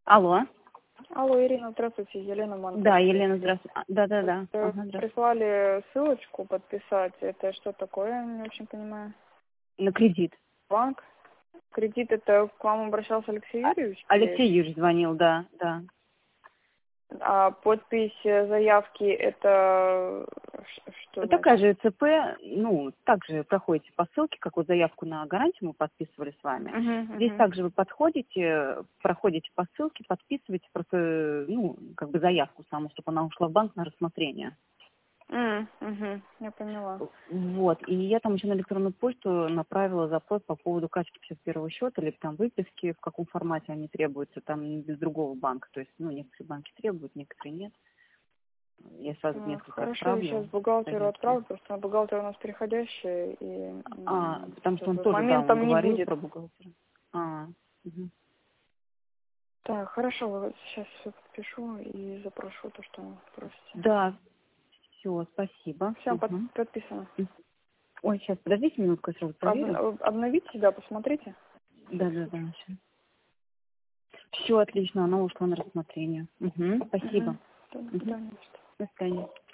Алло. Алло, Ирина, здравствуйте, Елена Манкова. Да, Елена, здравствуйте. Да. Ага, здравствуйте. Прислали ссылочку подписать. Это что такое? Я не очень понимаю. На кредит. Банк? Кредит, это к вам обращался Алексей Юрьевич? Алексей Юрьевич звонил, да. А подпись заявки это что значит? Такая же ЦП, также проходите по ссылке, как вот заявку на гарантию мы подписывали с вами. Здесь также вы подходите, проходите по ссылке, подписываете просто, заявку саму, чтобы она ушла в банк на рассмотрение. Я поняла. Вот, и я там еще на электронную почту направила запрос по поводу качества 51-го счета, или там выписки, в каком формате они требуются, там без другого банка. То есть, некоторые банки требуют, некоторые нет. Я сразу несколько Хорошо, отправлю. я сейчас бухгалтеру отправлю, просто бухгалтер у нас переходящая, и потому что он тоже, моментом он не говорил будет. про бухгалтера. Так, хорошо, вот сейчас все подпишу и запрошу то, что просите. Да, все, спасибо. Все, подписано. Ой, сейчас, подождите минутку, я сразу проверю. Обновите, да, посмотрите. Да. Все отлично, она ушла на рассмотрение. Спасибо. До свидания. До свидания.